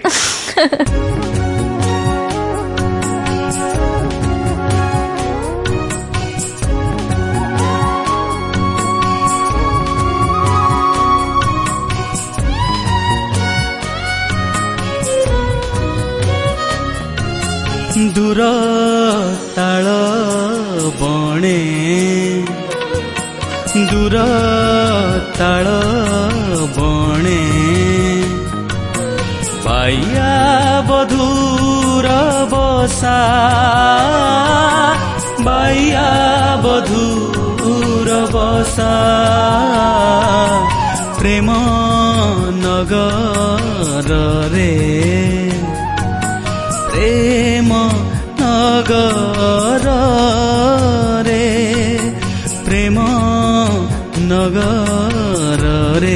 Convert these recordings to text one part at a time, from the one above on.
दूर ताल बणे दूर ताल बणे बाइया बधूर बसा बाइया बधूर बसा प्रेम नगर रे प्रेम नगर रे प्रेम नगर रे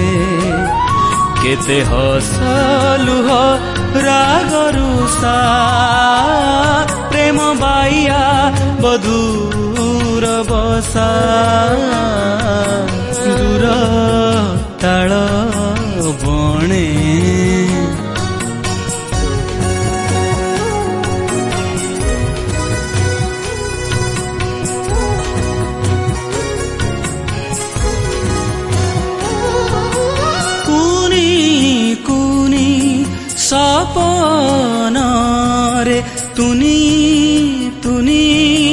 केते हसलुह रागरुषा प्रेम बाइया बधूर बसा दूर ताल बणे सपन रे तुनी तुनी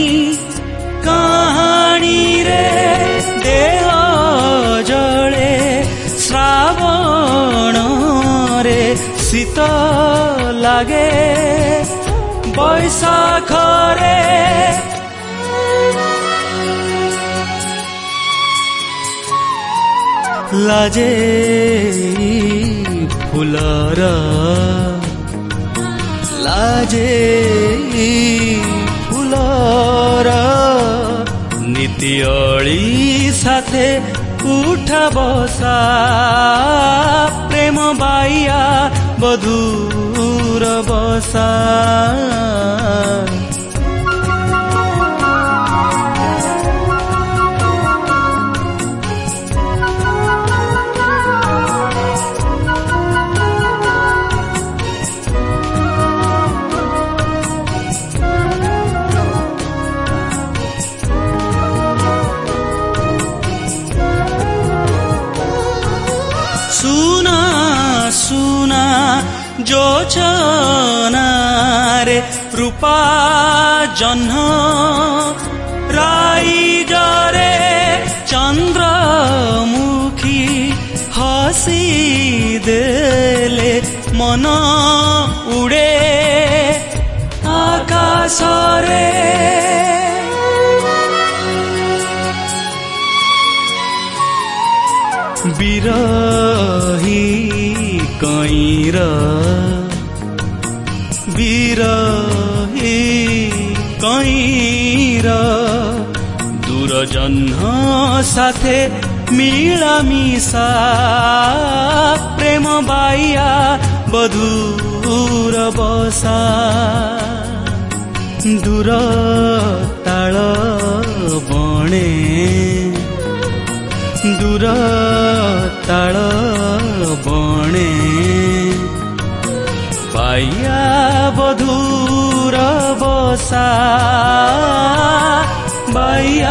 कहानी रे देह जले श्रावण रे शीत लागे बैशाख रे लाजे फुलर लाजे फुलर नीति अली साथे उठा बसा प्रेम बाइया बधूर बसा सुना जोचना रे रूपा जह्न राई जरे चंद्रमुखी हसी देले मन उड़े आकाश रे बिरही कईर बिरही कईर दूर जह्न साथे मिलामिशा प्रेम बाइया बधूर बसा दूर ताल बणे दूर ताल बणे बाइया बधूर बसा बाइया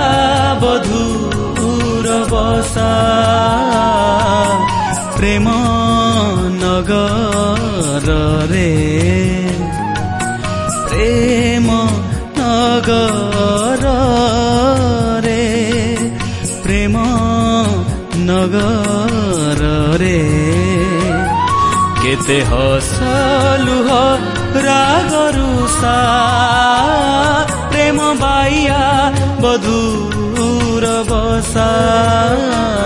बधूर बसा प्रेम नगर रे प्रेम नगर रे प्रेम नगर रे केते हसलुह रागरुषा प्रेम बाइया बधूर बसा